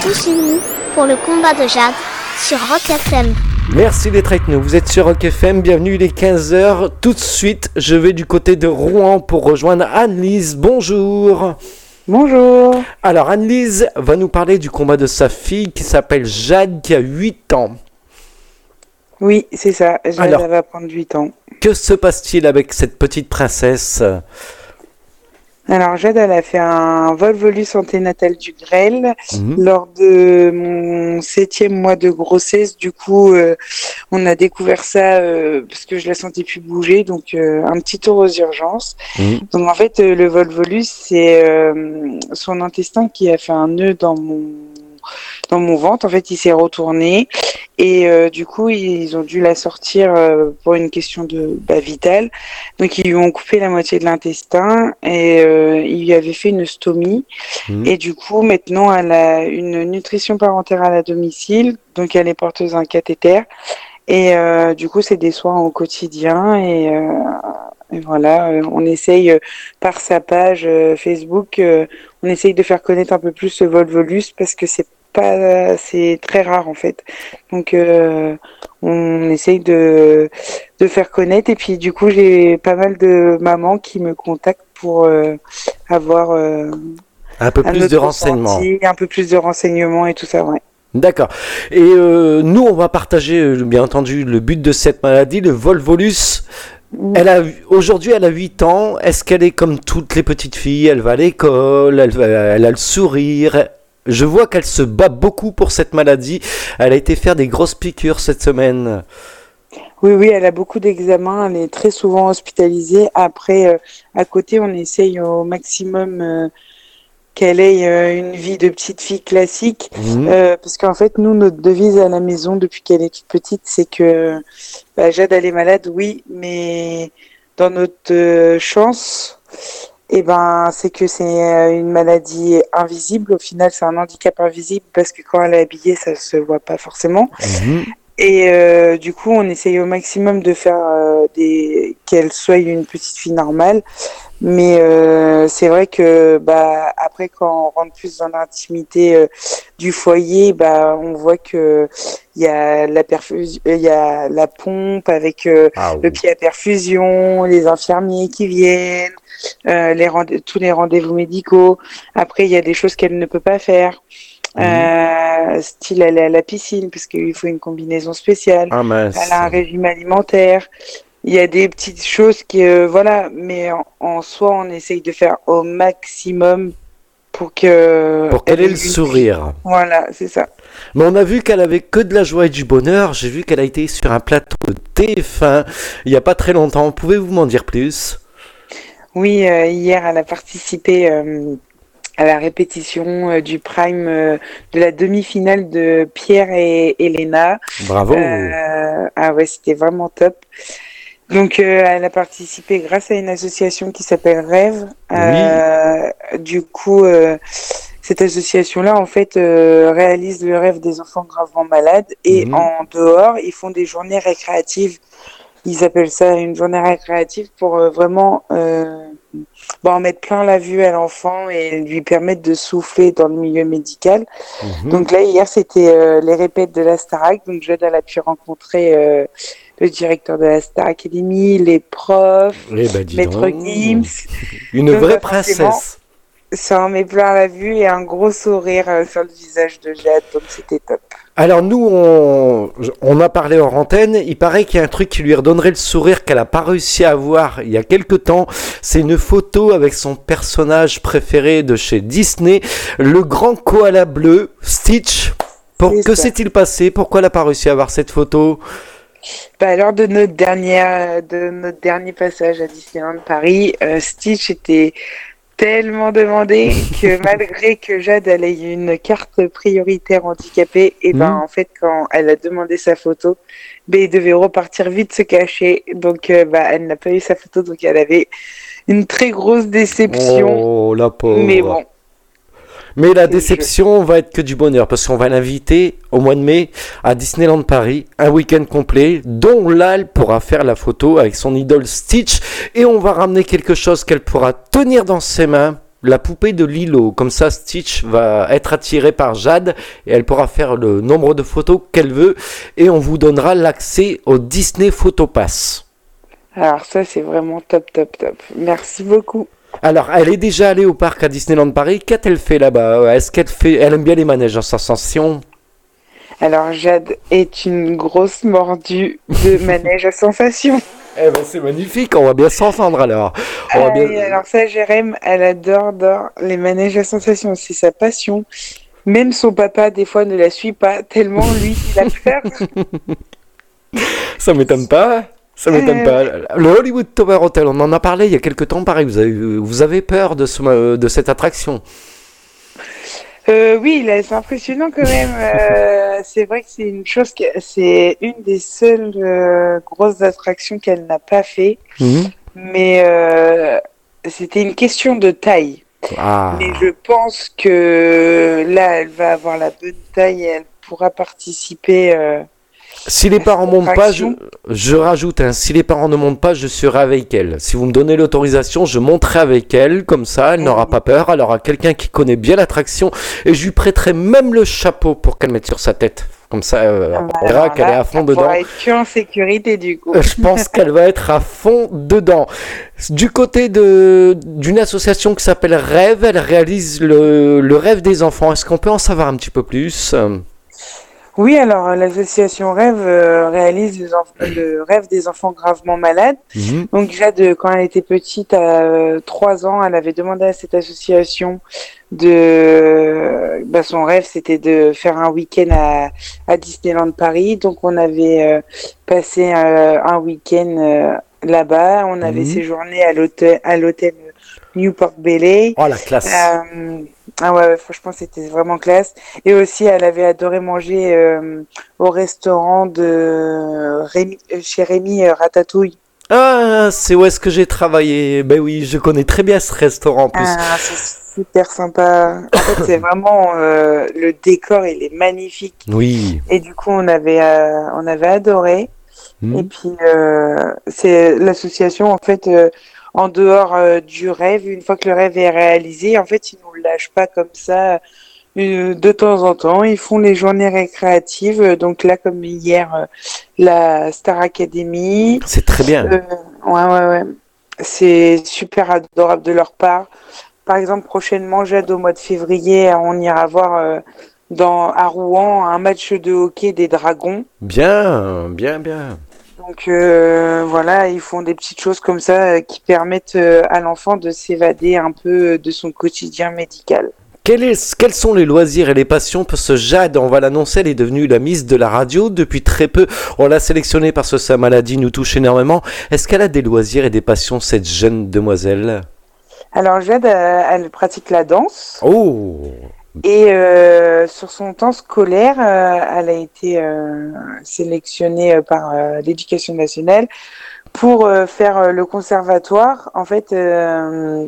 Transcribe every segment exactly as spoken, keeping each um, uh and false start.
tous unis pour le combat de Jade sur Rock F M. Merci d'être avec nous, vous êtes sur Rock F M, bienvenue, il est quinze heures. Tout de suite, je vais du côté de Rouen pour rejoindre Anne-Lise. Bonjour. Bonjour. Alors Anne-Lise va nous parler du combat de sa fille qui s'appelle Jade, qui a huit ans. Oui, c'est ça, Jade Alors, elle va prendre huit ans. Que se passe-t-il avec cette petite princesse ? Alors Jade, elle a fait un vol-volus anténatal du grêle Mmh. lors de mon septième mois de grossesse. Du coup, euh, on a découvert ça euh, parce que je la sentais plus bouger, donc euh, un petit tour aux urgences. Mmh. Donc en fait, euh, le vol-volus, c'est euh, son intestin qui a fait un nœud dans mon dans mon ventre. En fait, il s'est retourné et euh, du coup, ils ont dû la sortir euh, pour une question de bah, vitale. Donc, ils lui ont coupé la moitié de l'intestin et euh, ils lui avaient fait une stomie. Mmh. Et du coup, maintenant, elle a une nutrition parentérale à domicile. Donc, elle est porteuse d'un cathéter. Et euh, du coup, c'est des soins au quotidien. Et, euh, et voilà, euh, on essaye euh, par sa page euh, Facebook, euh, on essaye de faire connaître un peu plus ce vol-volus parce que c'est pas, c'est très rare en fait. Donc, euh, on essaye de de faire connaître. Et puis, du coup, j'ai pas mal de mamans qui me contactent pour euh, avoir euh, Un peu un plus autre de renseignements. ressenti, un peu plus de renseignements et tout ça, ouais. D'accord. Et euh, nous, on va partager, euh, bien entendu, le but de cette maladie, le vol-volus. Elle a, aujourd'hui, elle a huit ans. Est-ce qu'elle est comme toutes les petites filles ? Elle va à l'école, elle, va- elle a le sourire. Je vois qu'elle se bat beaucoup pour cette maladie. Elle a été faire des grosses piqûres cette semaine. Oui, oui, elle a beaucoup d'examens, elle est très souvent hospitalisée. Après, euh, à côté, on essaye au maximum euh, qu'elle ait euh, une vie de petite fille classique. Mhm. Euh, parce qu'en fait, nous, notre devise à la maison, depuis qu'elle est toute petite, c'est que bah, Jade, elle est malade, oui, mais dans notre euh, chance, eh ben, c'est que c'est euh, une maladie invisible. Au final, c'est un handicap invisible parce que quand elle est habillée, ça se voit pas forcément. Mhm. Et euh, du coup, on essaye au maximum de faire euh, des qu'elle soit une petite fille normale. Mais euh, c'est vrai que bah après, quand on rentre plus dans l'intimité euh, du foyer, bah on voit que il y a la perfusion, il y a la pompe avec euh, Ah le oui. pied à perfusion, les infirmiers qui viennent, euh, les rende- tous les rendez-vous médicaux. Après, il y a des choses qu'elle ne peut pas faire. Mhm. Euh, style aller à la piscine parce qu'il faut une combinaison spéciale. Ah Elle mince. a un régime alimentaire. Il y a des petites choses qui, euh, voilà, mais en, en soi, on essaye de faire au maximum pour que Pour qu'elle elle ait ait le une vie. sourire. Voilà, c'est ça. Mais on a vu qu'elle avait que de la joie et du bonheur. J'ai vu qu'elle a été sur un plateau de T F un il n'y a pas très longtemps. Pouvez-vous m'en dire plus ? Oui, euh, hier, elle a participé euh, à la répétition euh, du prime euh, de la demi-finale de Pierre et Elena. Bravo. Euh, ah ouais, c'était vraiment top. Donc, euh, elle a participé grâce à une association qui s'appelle Rêve. Oui. Euh, du coup, euh, cette association-là, en fait, euh, réalise le rêve des enfants gravement malades. Et Mhm. en dehors, ils font des journées récréatives. Ils appellent ça une journée récréative pour euh, vraiment euh, bon, en mettre plein la vue à l'enfant et lui permettre de souffler dans le milieu médical. Mhm. Donc là, hier, c'était euh, les répètes de la Starac. Donc Jade, elle a pu rencontrer euh, le directeur de la Star Academy, les profs, Eh ben dis Maître donc. Gims. Une Donc, vraie bah, forcément, princesse. ça en met plein la vue et un gros sourire euh, sur le visage de Jade. Donc c'était top. Alors nous, on, on a parlé hors antenne, il paraît qu'il y a un truc qui lui redonnerait le sourire qu'elle n'a pas réussi à avoir il y a quelque temps. C'est une photo avec son personnage préféré de chez Disney, le grand koala bleu, Stitch. Pour, C'est que ça. s'est-il passé ? Pourquoi elle n'a pas réussi à avoir cette photo ? Bah, lors de notre dernière, de notre dernier passage à Disneyland Paris, euh, Stitch était tellement demandé que malgré que Jade elle ait une carte prioritaire handicapée, et ben Mhm. en fait quand elle a demandé sa photo, ben il devait repartir vite se cacher. Donc euh, bah elle n'a pas eu sa photo, donc elle avait une très grosse déception. Oh, la pauvre. Mais bon, Mais la c'est le jeu. déception va être que du bonheur parce qu'on va l'inviter au mois de mai à Disneyland Paris, un week-end complet, dont là elle pourra faire la photo avec son idole Stitch et on va ramener quelque chose qu'elle pourra tenir dans ses mains, la poupée de Lilo. Comme ça, Stitch va être attiré par Jade et elle pourra faire le nombre de photos qu'elle veut. Et on vous donnera l'accès au Disney Photo Pass. Alors ça, c'est vraiment top, top, top. Merci beaucoup. Alors, elle est déjà allée au parc à Disneyland Paris. Qu'a-t-elle fait là-bas? Est-ce qu'elle fait... Elle aime bien les manèges en sensation? Alors, Jade est une grosse mordue de manège à sensation. Eh ben, c'est magnifique, on va bien s'entendre alors. On va Ah, bien... et alors ça, Jérém, elle adore, adore les manèges à sensation. C'est sa passion. Même son papa, des fois, ne la suit pas, tellement lui, il a peur. Ça m'étonne pas. Ça m'étonne Euh, pas. Le Hollywood Tower Hotel, on en a parlé il y a quelques temps, pareil. Vous avez, vous avez peur de, ce, de cette attraction? Euh, oui, là, c'est impressionnant quand même. Euh, c'est vrai que c'est une chose, que, c'est une des seules euh, grosses attractions qu'elle n'a pas fait, Mhm. mais euh, c'était une question de taille. Ah. Mais je pense que là, elle va avoir la bonne taille et elle pourra participer. Euh, Si les à parents cette montent pas, je, attraction. je rajoute, hein, si les parents ne montent pas, je serai avec elle. Si vous me donnez l'autorisation, je monterai avec elle, comme ça, elle n'aura Mhm. pas peur, elle aura quelqu'un qui connaît bien l'attraction, et je lui prêterai même le chapeau pour qu'elle mette sur sa tête. Comme ça, euh, Ah bah on verra alors qu'elle est là, à fond elle dedans. pourra être que en sécurité du coup. Euh, Je pense qu'elle va être à fond dedans. Du côté de d'une association qui s'appelle Rêve, elle réalise le, le rêve des enfants. Est-ce qu'on peut en savoir un petit peu plus? Euh, Oui, alors euh, l'association Rêve euh, réalise les enf- le rêve des enfants gravement malades. mhm. Donc Jade, euh, quand elle était petite, à euh, trois ans, elle avait demandé à cette association de... Bah, son rêve, c'était de faire un week-end à, à Disneyland Paris. Donc on avait euh, passé euh, un week-end euh, là-bas. On avait Mhm. séjourné à l'hôtel, à l'hôtel Newport Bailey. Oh la classe. Euh, ah ouais, ouais, franchement, c'était vraiment classe. Et aussi, elle avait adoré manger euh, au restaurant de Rémi, euh, chez Rémi euh, Ratatouille. Ah, c'est où est-ce que j'ai travaillé? Ben oui, je connais très bien ce restaurant en plus. Ah, c'est super sympa. En fait, c'est vraiment euh, le décor, il est magnifique. Oui. Et du coup, on avait, euh, on avait adoré. Et Mhm. puis, euh, c'est l'association, en fait, euh, en dehors euh, du rêve, une fois que le rêve est réalisé, en fait, ils nous le lâchent pas comme ça euh, de temps en temps. Ils font les journées récréatives. Euh, Donc là, comme hier, euh, la Star Academy. C'est très bien. Euh, ouais, ouais, ouais. C'est super adorable de leur part. Par exemple, prochainement, Jade, au mois de février, on ira voir euh, dans, à Rouen un match de hockey des Dragons. Bien, bien, bien. Donc euh, voilà, ils font des petites choses comme ça euh, qui permettent euh, à l'enfant de s'évader un peu euh, de son quotidien médical. Quel est- quels sont les loisirs et les passions? Parce que Jade, on va l'annoncer, elle est devenue la Miss de la radio depuis très peu. On l'a sélectionnée parce que sa maladie nous touche énormément. Est-ce qu'elle a des loisirs et des passions, cette jeune demoiselle? Alors Jade, euh, elle pratique la danse Oh, et euh, sur son temps scolaire, euh, elle a été euh, sélectionnée euh, par euh, l'Éducation nationale pour euh, faire euh, le conservatoire. En fait, euh,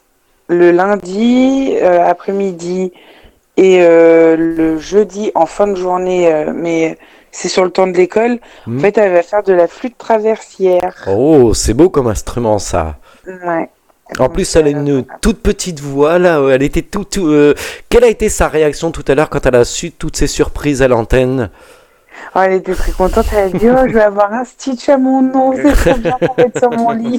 le lundi euh, après-midi et euh, le jeudi en fin de journée, euh, mais c'est sur le temps de l'école. En hmm. fait, elle va faire de la flûte traversière. Oh, c'est beau comme instrument ça. Ouais. En Donc, plus, elle a euh, une voilà. toute petite voix là. Elle était tout. tout, euh, Quelle a été sa réaction tout à l'heure quand elle a su toutes ces surprises à l'antenne? Oh, elle était très contente. Elle a dit, oh, je vais avoir un Stitch à mon nom, c'est trop bien pour mettre sur mon lit.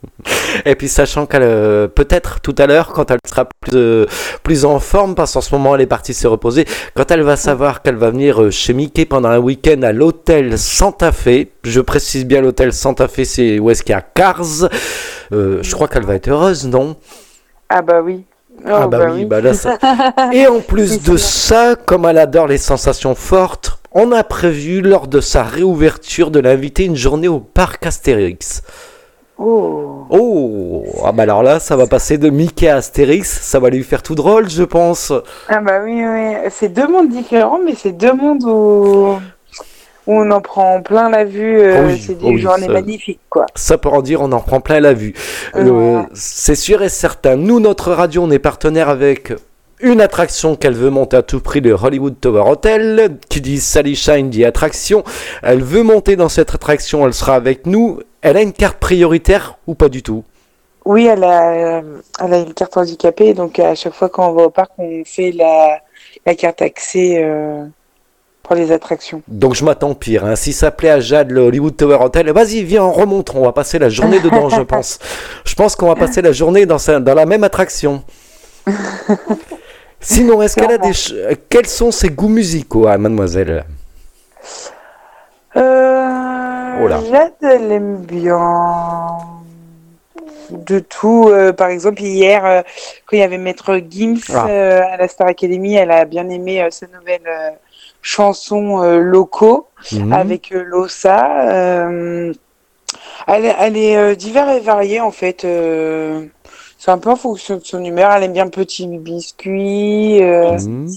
Et puis sachant qu'elle euh, peut-être tout à l'heure quand elle sera plus, euh, plus en forme, parce qu'en ce moment elle est partie se reposer, quand elle va savoir qu'elle va venir euh, chez Mickey pendant un week-end à l'hôtel Santa Fe, je précise bien l'hôtel Santa Fe, c'est où est-ce qu'il y a Cars, euh, je crois qu'elle va être heureuse, non? Ah bah oui. Oh, Ah bah, oui, bah là ça. Et en plus C'est de sûr. ça, comme elle adore les sensations fortes, on a prévu lors de sa réouverture de l'inviter une journée au parc Astérix. Oh. Oh, ah bah alors là, ça va passer de Mickey à Astérix, ça va lui faire tout drôle, je pense. Ah bah oui, oui. C'est deux mondes différents, mais c'est deux mondes où, où on en prend plein la vue. euh, Oui, c'est des oui, journées ça- magnifiques, quoi. Ça pour en dire, on en prend plein la vue. Le- Ouais. c'est sûr et certain. Nous, notre radio, on est partenaire avec une attraction qu'elle veut monter à tout prix, le Hollywood Tower Hotel, qui dit Sally Shine dit attraction. Elle veut monter dans cette attraction, elle sera avec nous. Elle a une carte prioritaire ou pas du tout? Oui, elle a, elle a une carte handicapée, donc à chaque fois quand on va au parc, on fait la, la carte accès euh, pour les attractions. Donc je m'attends pire. Hein. Si ça plaît à Jade, le Hollywood Tower Hotel, vas-y, viens, on remonte. On va passer la journée dedans, je pense. Je pense qu'on va passer la journée dans, sa, dans la même attraction. Sinon, est-ce qu'elle a des... ch- Quels sont ses goûts musicaux, hein, mademoiselle? Euh, Oh là. Jade, elle aime bien de tout. Euh, par exemple, hier, euh, quand il y avait Maître Gims Ah. euh, à la Star Academy, elle a bien aimé euh, ces nouvelles euh, chansons euh, locaux Mhm. avec euh, Lossa. Euh, elle, est- elle est euh, divers et variée en fait. euh, c'est un peu en fonction de son humeur. Elle aime bien Petit Biscuit, euh, Mhm.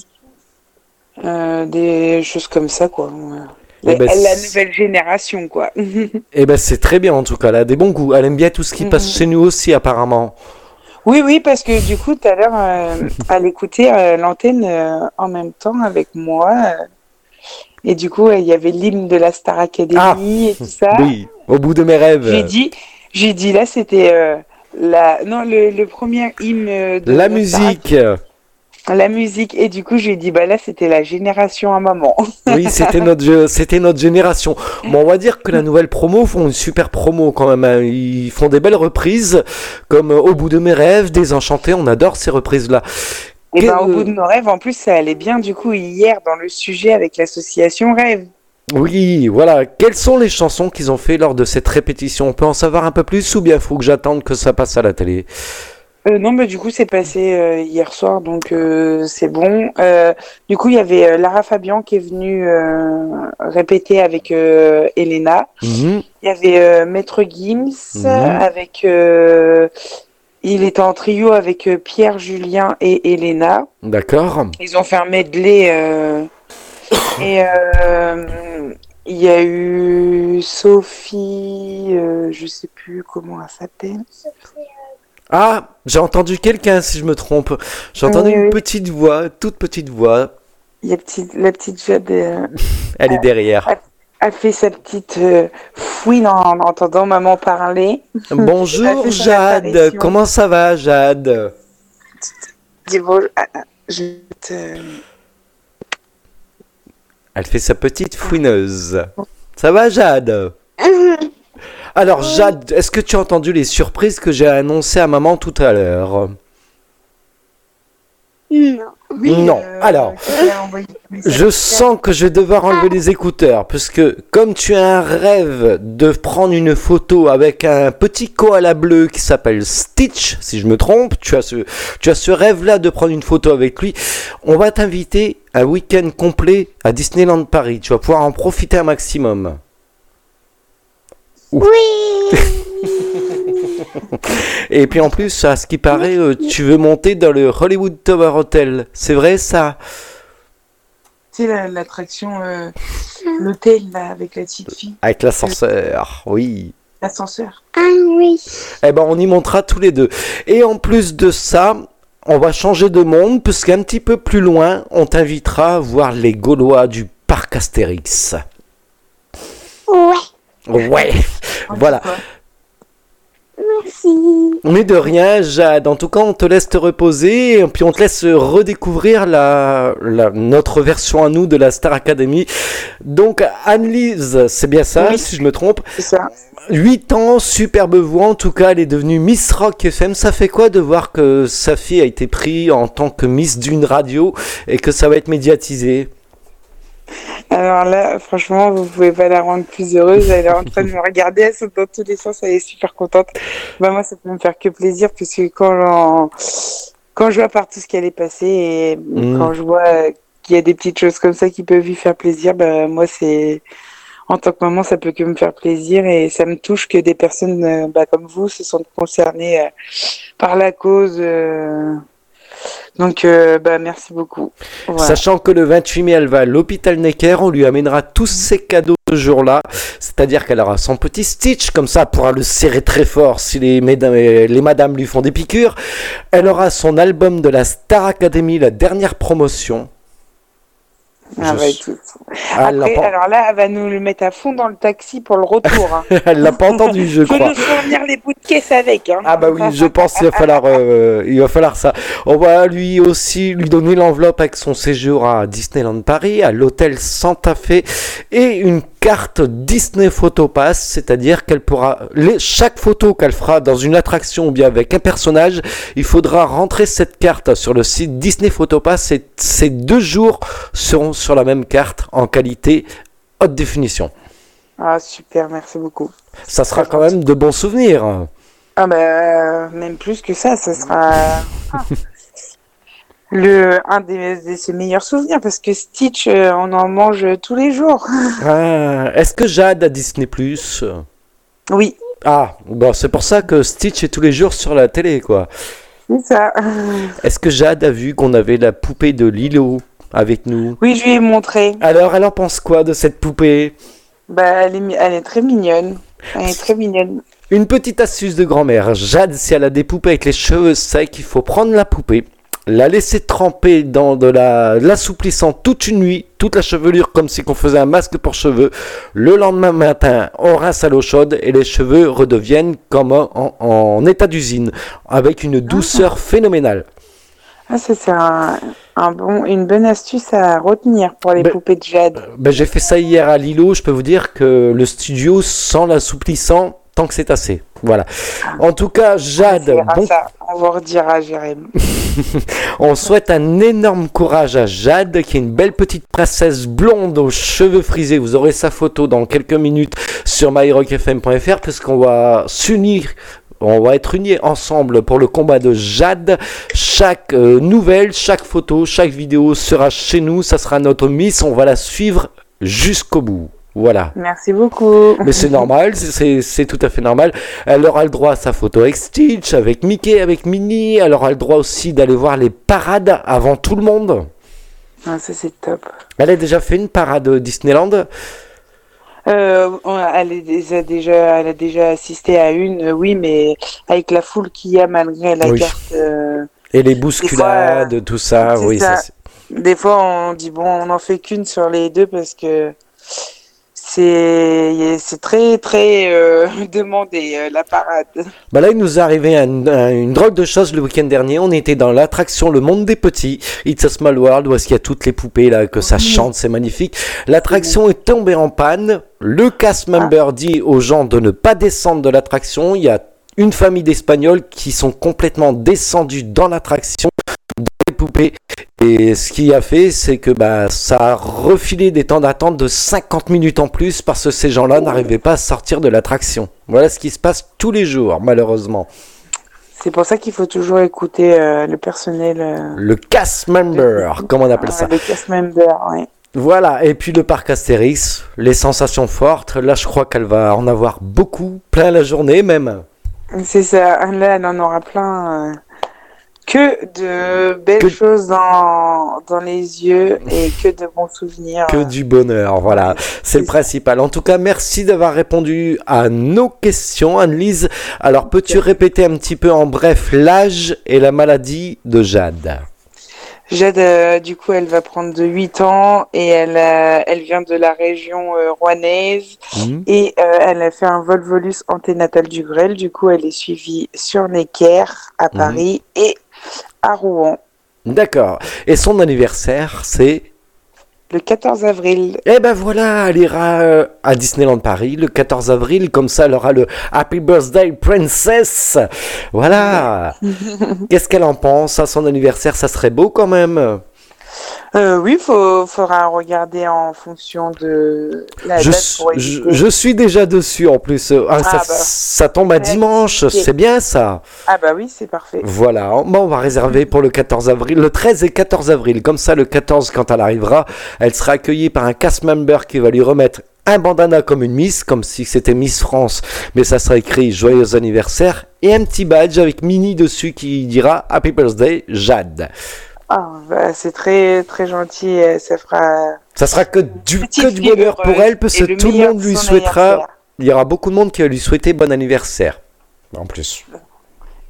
euh, des choses comme ça quoi. Ouais. Eh ben, Elle, la c- nouvelle génération quoi. eh ben, c'est très bien en tout cas. Elle a des bons goûts. Elle aime bien tout ce qui passe chez nous aussi, apparemment. Oui, oui, parce que du coup, tout à l'heure, euh, elle écoutait euh, l'antenne euh, en même temps avec moi. euh, et du coup, euh, il y avait l'hymne de la Star Ah, Academy et tout ça. oui, au bout de mes J'ai rêves. dit, j'ai dit là, c'était euh, la, non, le, le premier hymne euh, de La la Star Ac- musique. la musique. Et du coup, j'ai dit, bah là, c'était la génération à maman. Oui, c'était notre, jeu- c'était notre génération. Bon, on va dire que la nouvelle promo font une super promo quand même. Hein. Ils font des belles reprises, comme euh, Au bout de mes rêves, Désenchanté. On adore ces reprises-là. Et Que- ben, au bout de nos rêves, en plus, ça allait bien du coup hier dans le sujet avec l'association Rêve. Oui, voilà. Quelles sont les chansons qu'ils ont fait lors de cette répétition? On peut en savoir un peu plus ou bien faut que j'attende que ça passe à la télé? Euh, non, bah, du coup, c'est passé euh, hier soir, donc euh, c'est bon. Euh, du coup, il y avait euh, Lara Fabian qui est venue euh, répéter avec euh, Elena. Mhm, Il y avait euh, Maître Gims mhm. avec. euh, il était en trio avec euh, Pierre, Julien et Elena. D'accord. Ils ont fait un medley. euh, et euh, il y a eu Sophie, euh, je sais plus comment elle s'appelle. Ah, j'ai entendu quelqu'un si je me trompe. J'ai entendu Oui, une oui. petite voix, toute petite voix. Il y a petite, la petite Jade. euh, Elle est derrière. a, a fait sa petite euh, fouine en, en entendant maman parler. Elle a Bonjour fait son Jade, apparition. comment ça va Jade? Dis bon, ah, ah, je te... Elle fait sa petite fouineuse. Ça va Jade? Alors Jade, est-ce que tu as entendu les surprises que j'ai annoncées à maman tout à l'heure? Non. Oui, Non, euh, alors, qui t'a envoyé le message. Je sens que je vais devoir enlever les écouteurs, parce que comme tu as un rêve de prendre une photo avec un petit koala bleu qui s'appelle Stitch, si je me trompe, tu as ce, tu as ce rêve-là de prendre une photo avec lui, on va t'inviter un week-end complet à Disneyland Paris. Tu vas pouvoir en profiter un maximum. Oui. Et puis en plus, à ce qui paraît, euh, tu veux monter dans le Hollywood Tower Hotel. C'est vrai ça? Tu sais, la- l'attraction, euh, l'hôtel, là, avec la petite fille, Avec l'ascenseur, oui. l'ascenseur. Ah oui. Eh ben, on y montera tous les deux. Et en plus de ça, on va changer de monde, puisqu'un petit peu plus loin, on t'invitera à voir les Gaulois du parc Astérix. Ouais. Ouais, voilà. Quoi. Merci. Mais de rien, Jade. En tout cas, on te laisse te reposer, et puis on te laisse redécouvrir la, la- notre version à nous de la Star Academy. Donc, Anne-Lise, c'est bien ça, Oui. si je me trompe. C'est ça. huit ans, superbe voix, en tout cas, elle est devenue Miss Rock F M. Ça fait quoi de voir que sa fille a été prise en tant que Miss d'une radio et que ça va être médiatisé? Alors là, franchement, vous pouvez pas la rendre plus heureuse. Elle est en train de me regarder, elle saute dans tous les sens, elle est super contente. Bah, moi, ça peut me faire que plaisir, parce que quand, j'en- quand je vois par tout ce qu'elle est passée et Mm. quand je vois euh, qu'il y a des petites choses comme ça qui peuvent lui faire plaisir, bah, moi, c'est, en tant que maman, ça peut que me faire plaisir et ça me touche que des personnes euh, bah, comme vous se sentent concernées euh, par la cause. euh. Donc, euh, bah, merci beaucoup. Voilà. Sachant que le vingt-huit mai, elle va à l'hôpital Necker, on lui amènera tous ses cadeaux ce jour-là. C'est-à-dire qu'elle aura son petit Stitch, comme ça, elle pourra le serrer très fort si les, mesdames, les madames lui font des piqûres. Elle aura son album de la Star Academy, la dernière promotion. Ah Je bah, suis- écoute. Ah, elle l'a Après, pas... alors là, elle va nous le mettre à fond dans le taxi pour le retour. Hein. elle l'a pas entendu, je Faut crois. nous fournir les bouts de caisse avec. Hein. Ah bah oui, je pense qu'il va falloir, euh, il va falloir ça. On va lui aussi lui donner l'enveloppe avec son séjour à Disneyland Paris, à l'hôtel Santa Fe et une carte Disney Photopass, c'est-à-dire qu'elle pourra, les, chaque photo qu'elle fera dans une attraction ou bien avec un personnage, il faudra rentrer cette carte sur le site Disney Photopass et ces deux jours seront sur la même carte en qualité haute définition. Ah super, merci beaucoup. Ça sera quand même de bons souvenirs. Ah bah euh, même plus que ça, ça sera ah, le un des, de ses meilleurs souvenirs parce que Stitch, euh, on en mange tous les jours. Ah, est-ce que Jade a Disney Plus? Oui, Ah, bon, c'est pour ça que Stitch est tous les jours sur la télé, quoi. c'est ça. Est-ce que Jade a vu qu'on avait la poupée de Lilo avec nous? Oui, je lui ai montré. Alors, elle en pense quoi de cette poupée? Bah elle est, mi- elle est très mignonne. Elle est très mignonne. Une petite astuce de grand-mère. Jade, si elle a des poupées avec les cheveux secs, il faut prendre la poupée, la laisser tremper dans de la l'assouplissant toute une nuit, toute la chevelure comme si on faisait un masque pour cheveux. Le lendemain matin, on rince à l'eau chaude et les cheveux redeviennent comme en, en- en état d'usine, avec une douceur phénoménale. Ah ça c'est un, un bon, une bonne astuce à retenir pour les Ben- poupées de Jade. Ben, j'ai fait ça hier à Lilo, je peux vous dire que le studio sent l'assouplissant tant que c'est assez. Voilà. En tout cas, Jade, On verra bon, ça. On vous redira, Jérémy. on souhaite un énorme courage à Jade, qui est une belle petite princesse blonde aux cheveux frisés. Vous aurez sa photo dans quelques minutes sur my rock f m point f r, puisqu'on va s'unir. On va être unis ensemble pour le combat de Jade. Chaque euh, nouvelle, chaque photo, chaque vidéo sera chez nous. Ça sera notre Miss. On va la suivre jusqu'au bout. Voilà. Merci beaucoup. Mais c'est normal, c'est- c'est c'est tout à fait normal. Elle aura le droit à sa photo avec Stitch, avec Mickey, avec Minnie. Elle aura le droit aussi d'aller voir les parades avant tout le monde. Ah, ça c'est top. Elle a déjà fait une parade Disneyland. Euh, on a- elle, est déjà, déjà, elle a déjà assisté à une, euh, oui, mais avec la foule qu'il y a malgré la Oui. carte. euh, Et les bousculades, tout ça. c'est Oui, ça, ça. c'est- Des fois, on dit bon, on n'en fait qu'une sur les deux parce que c'est c'est très très euh, demandé euh, la parade. Bah là, il nous est arrivé un- un- une drôle de chose le week-end dernier. On était dans l'attraction Le Monde des Petits, It's a Small World, où est-ce qu'il y a toutes les poupées là, que ça chante, c'est magnifique. L'attraction est tombée en panne. Le cast member dit aux gens de ne pas descendre de l'attraction. Il y a une famille d'Espagnols qui sont complètement descendus dans l'attraction, dans les poupées. Et ce qui a fait, c'est que bah, ça a refilé des temps d'attente de cinquante minutes en plus parce que ces gens-là n'arrivaient pas à sortir de l'attraction. Voilà ce qui se passe tous les jours, malheureusement. C'est pour ça qu'il faut toujours écouter euh, le personnel. euh, Le cast member, comme on appelle ça. euh, le cast member, ouais. Voilà, et puis le parc Astérix, les sensations fortes. Là, je crois qu'elle va en avoir beaucoup, plein la journée même. C'est ça. Là, elle en aura plein. euh, que de belles Que- choses dans, dans les yeux et que de bons souvenirs. Que du bonheur, voilà, c'est le principal. En tout cas, merci d'avoir répondu à nos questions, Anne-Lise. Alors, peux-tu répéter un petit peu en bref l'âge et la maladie de Jade? Jade, euh, du coup, elle va prendre de huit ans et elle, euh, elle vient de la région euh, rouennaise Hmm. et euh, elle a fait un volvolus anténatal du grêle. Du coup, elle est suivie sur Necker à Paris et à Rouen D'accord. Et son anniversaire, c'est... le quatorze avril. Eh ben voilà, elle ira euh, à Disneyland Paris le quatorze avril, comme ça elle aura le Happy Birthday Princess. Voilà. Qu'est-ce qu'elle en pense à son anniversaire? Ça serait beau quand même. Euh, oui, faut faudra regarder en fonction de la Je, date pour je, éviter. je suis déjà dessus en plus. Ah, ça, bah. ça tombe à Ouais, dimanche, ok. c'est bien ça. Ah bah oui, c'est parfait. Voilà, bon, on va réserver pour le quatorze avril, le treize et quatorze avril. Comme ça, le quatorze, quand elle arrivera, elle sera accueillie par un cast member qui va lui remettre un bandana comme une Miss, comme si c'était Miss France, mais ça sera écrit Joyeux anniversaire, et un petit badge avec Minnie dessus qui dira Happy Birthday Jade. Ah, bah, c'est très très gentil. euh, Ça fera Ça sera que du, petite que du fille bonheur pour heureuse elle, parce et que le tout le meilleur monde de lui son souhaitera. anniversaire. Il y aura beaucoup de monde qui va lui souhaiter bon anniversaire. En plus.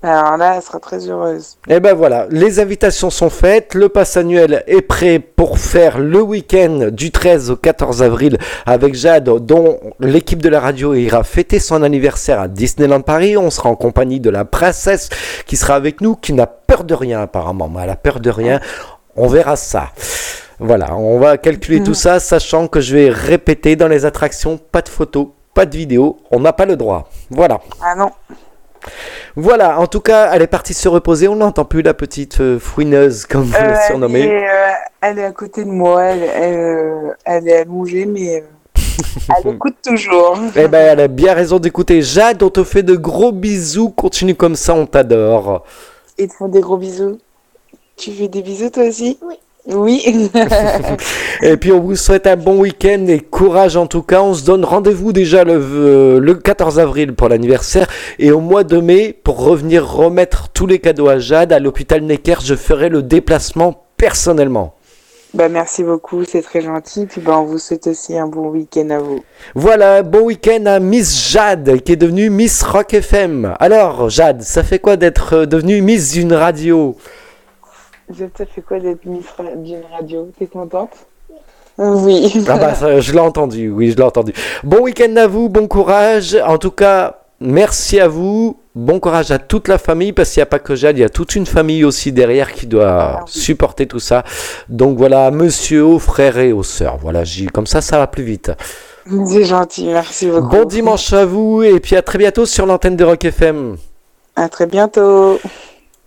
Alors là, elle sera très heureuse. Et ben voilà, les invitations sont faites, le pass annuel est prêt pour faire le week-end du treize au quatorze avril avec Jade, dont l'équipe de la radio ira fêter son anniversaire à Disneyland Paris. On sera en compagnie de la princesse qui sera avec nous, qui n'a peur de rien apparemment, mais elle a peur de rien, on verra ça. Voilà, on va calculer mmh. tout ça, sachant que je vais répéter dans les attractions, pas de photos, pas de vidéos, on n'a pas le droit. Voilà. Ah non. Voilà, en tout cas, elle est partie se reposer. On n'entend plus la petite euh, fouineuse, comme vous euh, la surnommez. Elle est, euh, elle est à côté de moi, elle, elle, euh, elle est allongée, mais euh, elle écoute toujours. Eh ben, elle a bien raison d'écouter. Jade, on te fait de gros bisous. Continue comme ça, on t'adore. Ils te font des gros bisous. Tu fais des bisous toi aussi? Oui. Oui. Et puis on vous souhaite un bon week-end et courage en tout cas. On se donne rendez-vous déjà le, euh, le quatorze avril pour l'anniversaire et au mois de mai pour revenir remettre tous les cadeaux à Jade à l'hôpital Necker. Je ferai le déplacement personnellement. Bah merci beaucoup, c'est très gentil. Puis bah on vous souhaite aussi un bon week-end à vous. Voilà, bon week-end à Miss Jade qui est devenue Miss Rock F M. Alors Jade, ça fait quoi d'être devenue Miss d'une radio? Ça fait quoi d'être Miss d'une radio? T'es contente? Oui. Ah bah ça, je l'ai entendu, oui je l'ai entendu. Bon week-end à vous, bon courage. En tout cas, merci à vous. Bon courage à toute la famille parce qu'il n'y a pas que Jade, il y a toute une famille aussi derrière qui doit ah, oui. supporter tout ça. Donc voilà, monsieur, aux frères et aux sœurs. Voilà, j'ai, comme ça, ça va plus vite. C'est gentil, merci beaucoup. Bon dimanche à vous et puis à très bientôt sur l'antenne de Rock F M. À très bientôt.